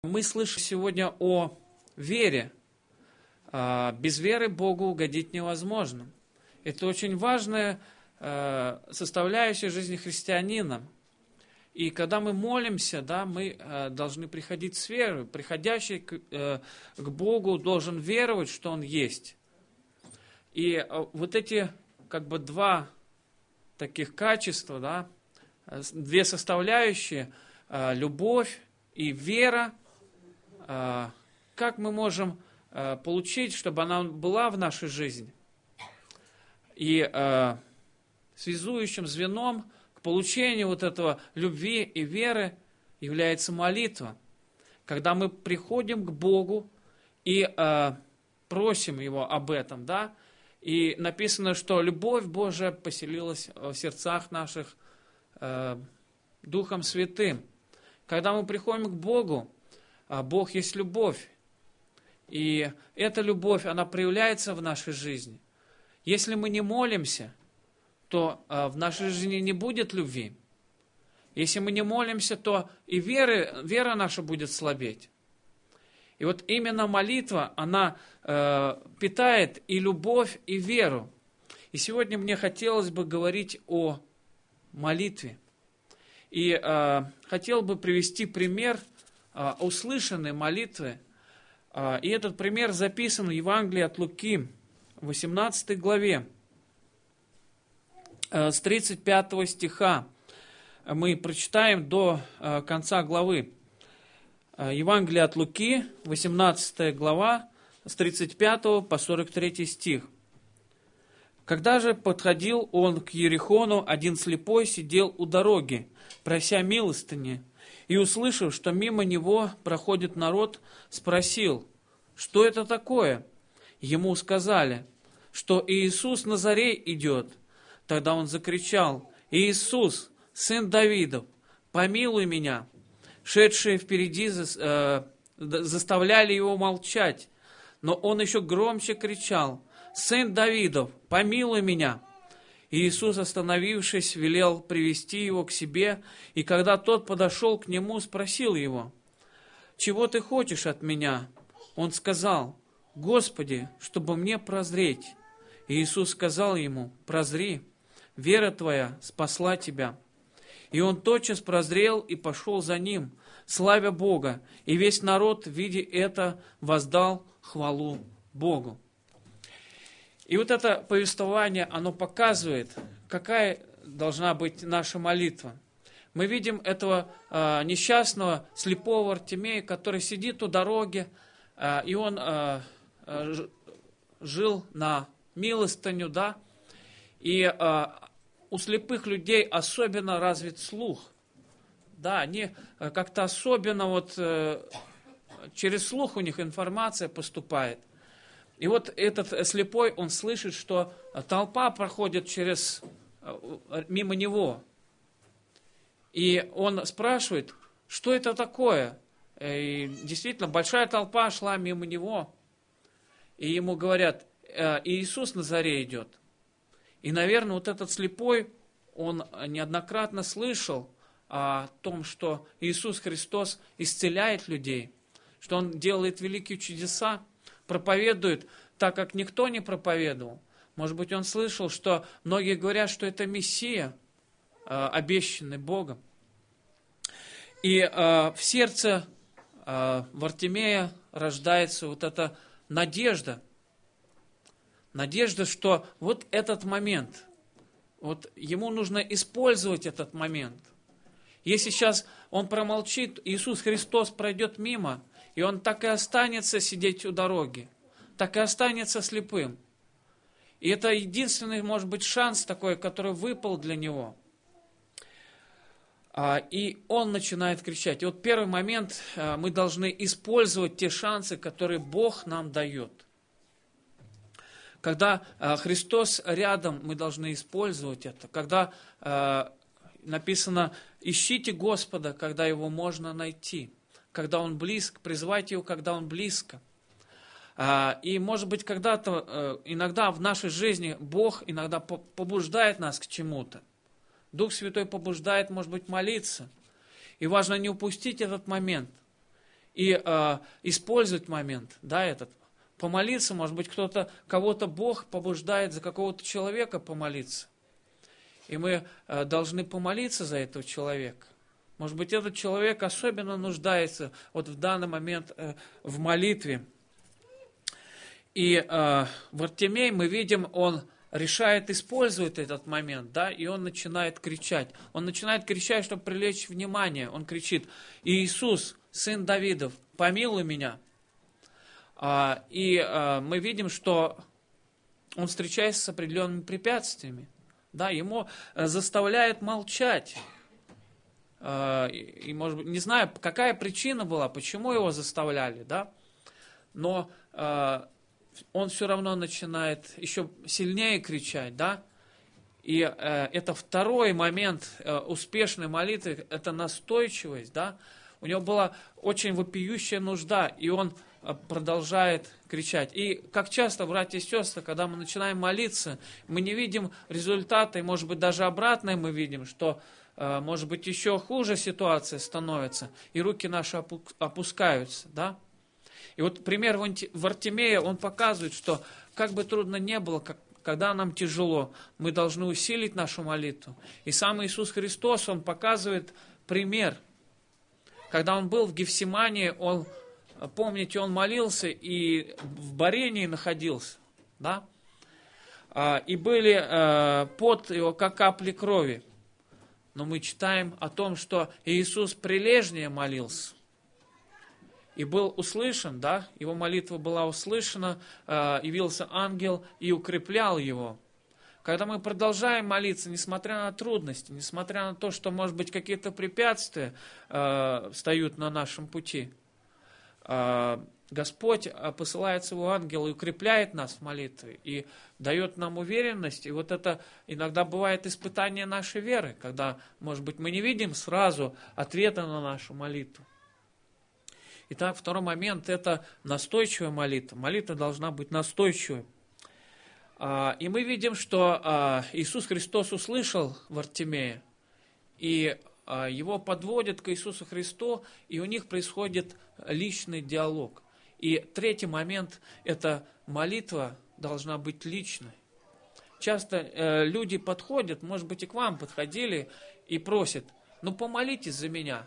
Мы слышим сегодня о вере. Без веры Богу угодить невозможно. Это очень важная составляющая жизни христианина. И когда мы молимся, да, мы должны приходить с верой. Приходящий к Богу должен веровать, что Он есть. И вот эти два таких качества, да, две составляющие, любовь и вера, как мы можем получить, чтобы она была в нашей жизни. И связующим звеном к получению вот этого любви и веры является молитва. Когда мы приходим к Богу и просим Его об этом, да, и написано, что любовь Божия поселилась в сердцах наших Духом Святым. Когда мы приходим к Богу, Бог есть любовь. И эта любовь, она проявляется в нашей жизни. Если мы не молимся, то в нашей жизни не будет любви. Если мы не молимся, то и вера наша будет слабеть. И вот именно молитва, она питает и любовь, и веру. И сегодня мне хотелось бы говорить о молитве. И хотел бы привести пример услышанной молитвы. И этот пример записан в Евангелии от Луки, в 18 главе, с 35 стиха. Мы прочитаем до конца главы. Евангелие от Луки, 18 глава, с 35 по 43 стих. «Когда же подходил он к Иерихону, один слепой сидел у дороги, прося милостыни, и, услышав, что мимо него проходит народ, спросил, что это такое? Ему сказали, что Иисус Назарей идет. Тогда он закричал, Иисус, сын Давидов, помилуй меня. Шедшие впереди заставляли его молчать, но он еще громче кричал, сын Давидов, помилуй меня. И Иисус, остановившись, велел привести его к себе, и когда тот подошел к нему, спросил его, «Чего ты хочешь от меня?» Он сказал, «Господи, чтобы мне прозреть». И Иисус сказал ему, «Прозри, вера твоя спасла тебя». И он тотчас прозрел и пошел за ним, славя Бога, и весь народ, видя это, воздал хвалу Богу. И вот это повествование, оно показывает, какая должна быть наша молитва. Мы видим этого несчастного, слепого Артемия, который сидит у дороги, и он жил на милостыню, да, и у слепых людей особенно развит слух. Да, они как-то особенно через слух у них информация поступает. И вот этот слепой, он слышит, что толпа проходит мимо него. И он спрашивает, что это такое? И действительно, большая толпа шла мимо него. И ему говорят, Иисус Назарей идет. И, наверное, вот этот слепой, он неоднократно слышал о том, что Иисус Христос исцеляет людей, что Он делает великие чудеса, проповедует так, как никто не проповедовал. Может быть, он слышал, что многие говорят, что это Мессия, обещанный Богом. И в сердце Вартимея рождается вот эта надежда. Надежда, что вот этот момент, вот ему нужно использовать этот момент. Если сейчас он промолчит, Иисус Христос пройдет мимо, и он так и останется сидеть у дороги, так и останется слепым. И это единственный, может быть, шанс такой, который выпал для него. И он начинает кричать. И вот первый момент, мы должны использовать те шансы, которые Бог нам дает. Когда Христос рядом, мы должны использовать это. Когда написано, ищите Господа, когда Его можно найти. Когда Он близко, призывайте Его, когда Он близко. И, может быть, иногда в нашей жизни Бог иногда побуждает нас к чему-то. Дух Святой побуждает, может быть, молиться. И важно не упустить этот момент. и использовать момент, да, этот, помолиться, может быть, кого-то Бог побуждает за какого-то человека помолиться, и мы должны помолиться за этого человека. Может быть, этот человек особенно нуждается вот в данный момент в молитве. И Вартимей, мы видим, он решает использовать этот момент, да, и он начинает кричать. Он начинает кричать, чтобы привлечь внимание. Он кричит: «Иисус, сын Давидов, помилуй меня». И мы видим, что он встречается с определенными препятствиями. Да, ему заставляет молчать. И, может быть, не знаю, какая причина была, почему его заставляли, да, но он все равно начинает еще сильнее кричать, да. И это второй момент успешной молитвы, это настойчивость, да. У него была очень вопиющая нужда, и он продолжает кричать. И как часто, братья и сестры, когда мы начинаем молиться, мы не видим результата, и, может быть, даже обратное мы видим, что, может быть, еще хуже ситуация становится, и руки наши опускаются, да. И вот пример Вартимея, он показывает, что как бы трудно не было, когда нам тяжело, мы должны усилить нашу молитву. И сам Иисус Христос, он показывает пример. Когда он был в Гефсимании, помните, он молился и в борении находился, да? И были пот его, как капли крови. Но мы читаем о том, что Иисус прилежнее молился. И был услышан, да, его молитва была услышана, явился ангел и укреплял его. Когда мы продолжаем молиться, несмотря на трудности, несмотря на то, что, может быть, какие-то препятствия встают на нашем пути, Господь посылает своего ангела и укрепляет нас в молитве, и дает нам уверенность. И вот это иногда бывает испытание нашей веры, когда, может быть, мы не видим сразу ответа на нашу молитву. Итак, второй момент – это настойчивая молитва. Молитва должна быть настойчивой. И мы видим, что Иисус Христос услышал Вартимея, и его подводят к Иисусу Христу, и у них происходит личный диалог. И третий момент – это молитва должна быть личной. Часто люди подходят, может быть, и к вам подходили, и просят: «Ну, помолитесь за меня».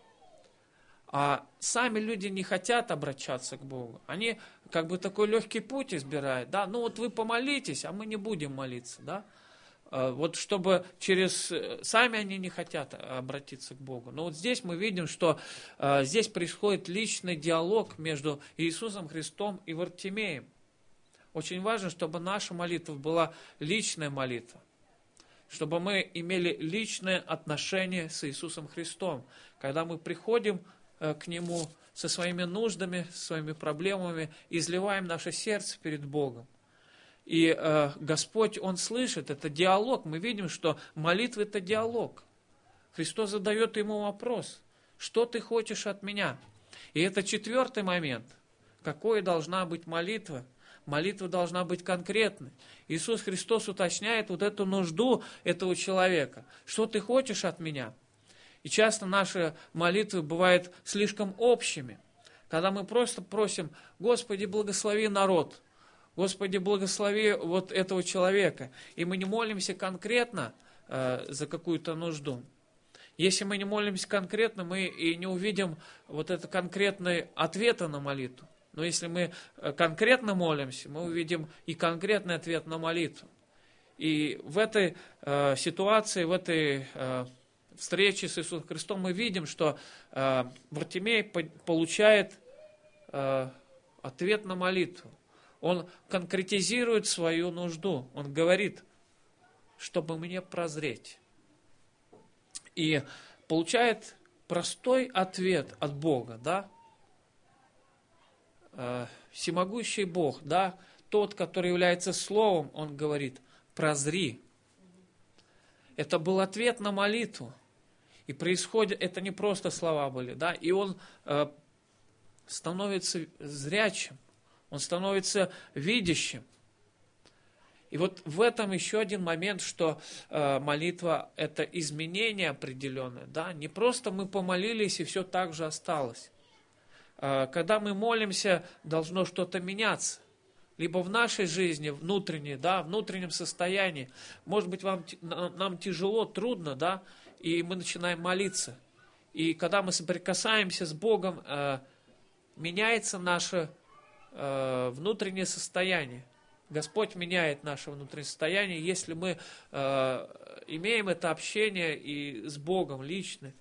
А сами люди не хотят обращаться к Богу. Они как бы такой легкий путь избирают. Да? Ну вот вы помолитесь, а мы не будем молиться. Да? Вот чтобы сами они не хотят обратиться к Богу. Но вот здесь мы видим, что здесь происходит личный диалог между Иисусом Христом и Вартимеем. Очень важно, чтобы наша молитва была личная молитва. Чтобы мы имели личное отношение с Иисусом Христом. Когда мы приходим к Нему со своими нуждами, со своими проблемами, изливаем наше сердце перед Богом. И Господь, Он слышит, это диалог. Мы видим, что молитва – это диалог. Христос задает ему вопрос: что ты хочешь от меня? И это четвертый момент. Какой должна быть молитва? Молитва должна быть конкретной. Иисус Христос уточняет вот эту нужду этого человека. Что ты хочешь от меня? И часто наши молитвы бывают слишком общими, когда мы просто просим: Господи, благослови народ, Господи, благослови вот этого человека. И мы не молимся конкретно за какую-то нужду. Если мы не молимся конкретно, мы и не увидим вот это конкретные ответы на молитву. Но если мы конкретно молимся, мы увидим и конкретный ответ на молитву. И в этой ситуации, в этой встрече с Иисусом Христом мы видим, что Вартимей получает ответ на молитву. Он конкретизирует свою нужду. Он говорит: чтобы мне прозреть. И получает простой ответ от Бога, да? Всемогущий Бог, да, тот, который является Словом, Он говорит: прозри. Это был ответ на молитву. И происходит, это не просто слова были, да, и он становится зрячим, он становится видящим. И вот в этом еще один момент, что молитва – это изменение определенное, да, не просто мы помолились и все так же осталось. когда мы молимся, должно что-то меняться. Либо в нашей жизни, внутренней, да, внутреннем состоянии. Может быть, нам тяжело, трудно, да, и мы начинаем молиться. И когда мы соприкасаемся с Богом, меняется наше внутреннее состояние. Господь меняет наше внутреннее состояние, если мы имеем это общение и с Богом лично.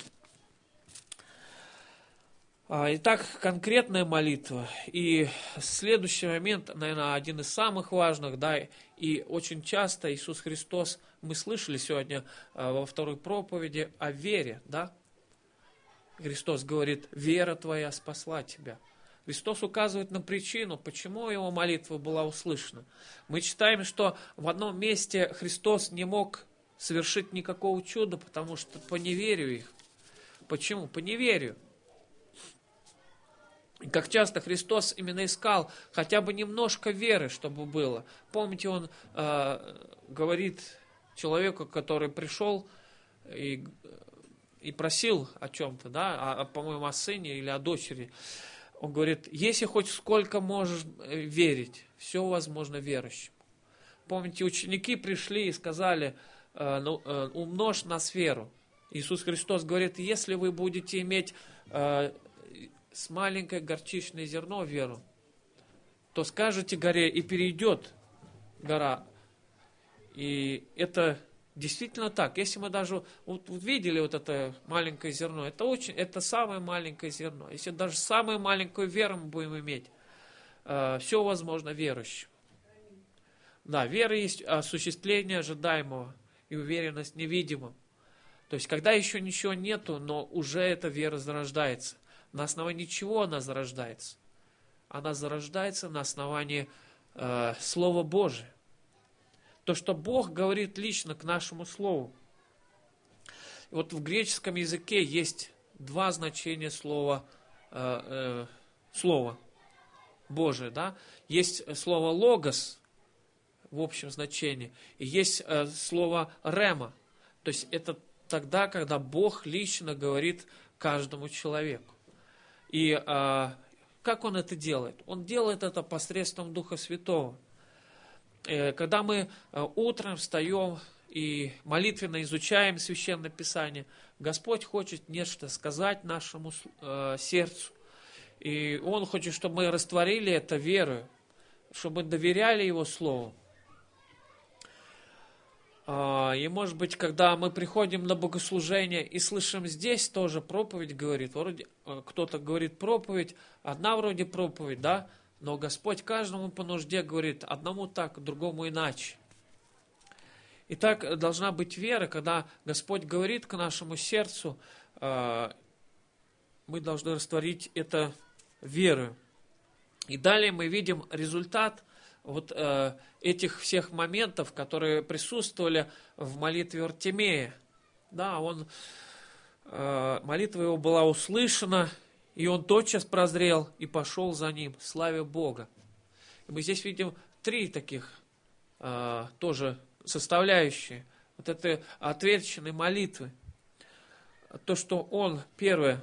Итак, конкретная молитва. И следующий момент, наверное, один из самых важных, да, и очень часто Иисус Христос, мы слышали сегодня во второй проповеди о вере, да. Христос говорит: вера твоя спасла тебя. Христос указывает на причину, почему его молитва была услышана. Мы читаем, что в одном месте Христос не мог совершить никакого чуда, потому что по неверию их. Почему? По неверию. И как часто Христос именно искал хотя бы немножко веры, чтобы было. Помните, Он говорит человеку, который пришел и просил о чем-то, да, по-моему, о сыне или о дочери. Он говорит: если хоть сколько можешь верить, все возможно верующим. Помните, ученики пришли и сказали: умножь нас веру. Иисус Христос говорит: если вы будете иметь с маленькое горчичное зерно веру, то скажете горе, и перейдет гора. И это действительно так. Если мы даже видели вот это маленькое зерно, это самое маленькое зерно. Если даже самую маленькую веру мы будем иметь, все возможно верующим. Да, вера есть осуществление ожидаемого и уверенность в невидимом. То есть, когда еще ничего нету, но уже эта вера зарождается. На основании чего она зарождается? Она зарождается на основании Слова Божия. То, что Бог говорит лично к нашему Слову. И вот в греческом языке есть два значения слова Божие. Да? Есть слово «логос» в общем значении, и есть слово «рема». То есть это тогда, когда Бог лично говорит каждому человеку. И как Он это делает? Он делает это посредством Духа Святого. Когда мы утром встаем и молитвенно изучаем Священное Писание, Господь хочет нечто сказать нашему сердцу. И Он хочет, чтобы мы растворили это верою, чтобы доверяли Его Слову. И, может быть, когда мы приходим на богослужение и слышим здесь тоже проповедь, говорит, вроде кто-то говорит проповедь, одна вроде проповедь, да, но Господь каждому по нужде говорит, одному так, другому иначе. И так должна быть вера, когда Господь говорит к нашему сердцу, мы должны растворить это верою. И далее мы видим результат вот этих всех моментов, которые присутствовали в молитве Артемия. Да, молитва его была услышана, и он тотчас прозрел и пошел за ним, славя Бога. И мы здесь видим три таких тоже составляющие вот этой ответственной молитвы. То, что он, первое,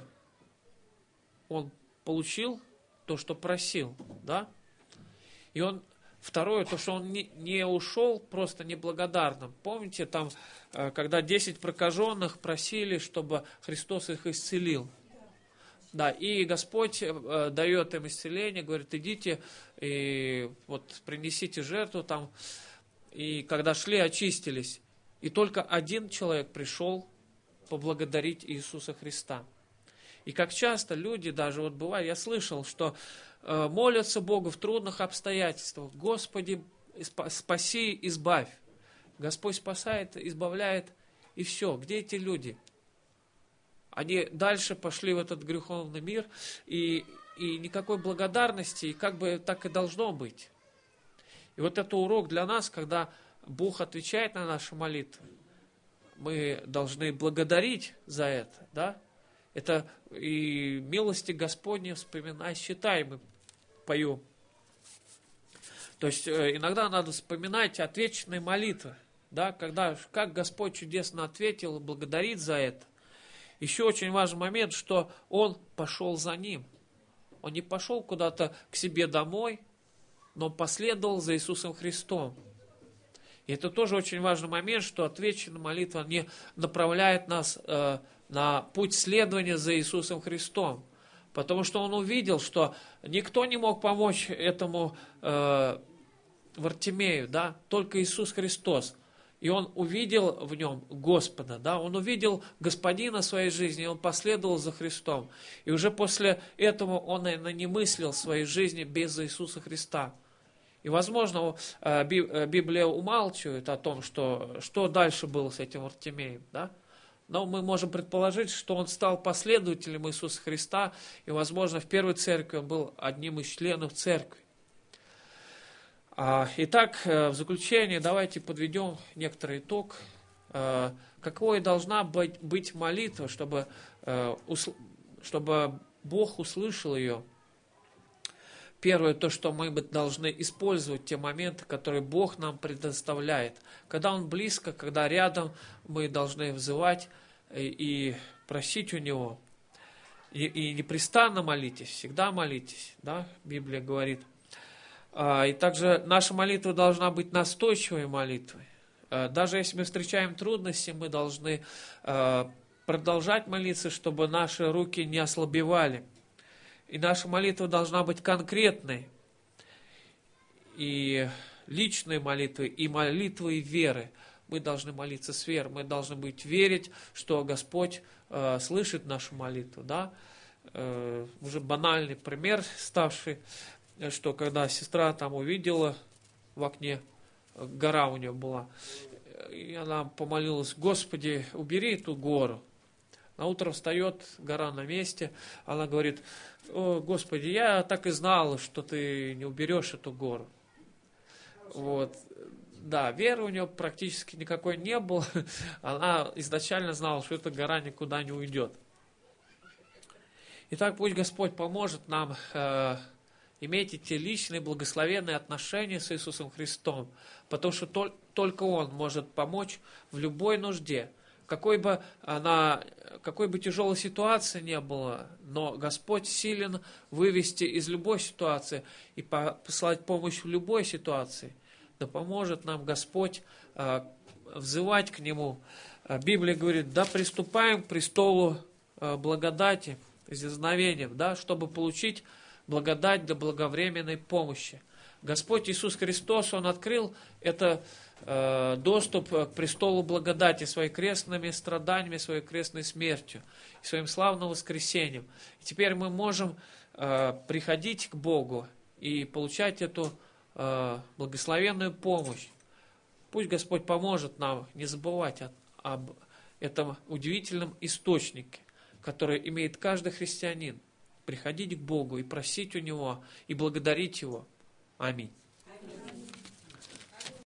он получил то, что просил, да, и он, второе, то, что он не ушел просто неблагодарным. Помните, там, когда 10 прокаженных просили, чтобы Христос их исцелил. Да, и Господь дает им исцеление, говорит, идите и вот принесите жертву там. И когда шли, очистились. И только один человек пришел поблагодарить Иисуса Христа. И как часто люди, даже вот бывает, я слышал, что молятся Богу в трудных обстоятельствах. Господи, спаси, избавь. Господь спасает, избавляет, и все. Где эти люди? Они дальше пошли в этот греховный мир, и никакой благодарности, и как бы так и должно быть. И вот это урок для нас, когда Бог отвечает на наши молитвы, мы должны благодарить за это, да? Это и милости Господни вспоминай, считай, мы поем. То есть иногда надо вспоминать ответственные молитвы, да, как Господь чудесно ответил и благодарит за это. Еще очень важный момент, что он пошел за ним. Он не пошел куда-то к себе домой, но последовал за Иисусом Христом. И это тоже очень важный момент, что ответственная молитва не направляет нас на путь следования за Иисусом Христом. Потому что он увидел, что никто не мог помочь этому Вартимею, да, только Иисус Христос. И он увидел в нем Господа, да, он увидел Господина в своей жизни, и он последовал за Христом. И уже после этого он, наверное, не мыслил своей жизни без Иисуса Христа. И, возможно, Библия умалчивает о том, что дальше было с этим Вартимеем, да. Но мы можем предположить, что он стал последователем Иисуса Христа, и, возможно, в первой церкви он был одним из членов церкви. Итак, в заключение давайте подведем некоторый итог. Какой должна быть молитва, чтобы Бог услышал ее? Первое, то, что мы должны использовать те моменты, которые Бог нам предоставляет. Когда Он близко, когда рядом, мы должны взывать и просить у Него. И непрестанно молитесь, всегда молитесь, да, Библия говорит. И также наша молитва должна быть настойчивой молитвой. Даже если мы встречаем трудности, мы должны продолжать молиться, чтобы наши руки не ослабевали. И наша молитва должна быть конкретной. И личной молитвой, и молитвой веры. Мы должны молиться с верой. Мы должны верить, что Господь слышит нашу молитву. Да? Уже банальный пример, ставший, что когда сестра там увидела в окне, гора у нее была, и она помолилась: Господи, убери эту гору. На утро встает, гора на месте, она говорит: о, Господи, я так и знала, что ты не уберешь эту гору. Вот. Да, веры у нее практически никакой не было, она изначально знала, что эта гора никуда не уйдет. Итак, пусть Господь поможет нам иметь эти личные благословенные отношения с Иисусом Христом, потому что только Он может помочь в любой нужде, какой бы тяжелой ситуации не было, но Господь силен вывести из любой ситуации и послать помощь в любой ситуации. Да поможет нам Господь взывать к Нему. Библия говорит: да приступаем к престолу благодати, изъясновением, да, чтобы получить благодать для благовременной помощи. Господь Иисус Христос, Он открыл это доступ к престолу благодати своими крестными страданиями, своей крестной смертью, своим славным воскресением. И теперь мы можем приходить к Богу и получать эту благословенную помощь. Пусть Господь поможет нам не забывать об этом удивительном источнике, который имеет каждый христианин. Приходить к Богу и просить у Него, и благодарить Его. Аминь.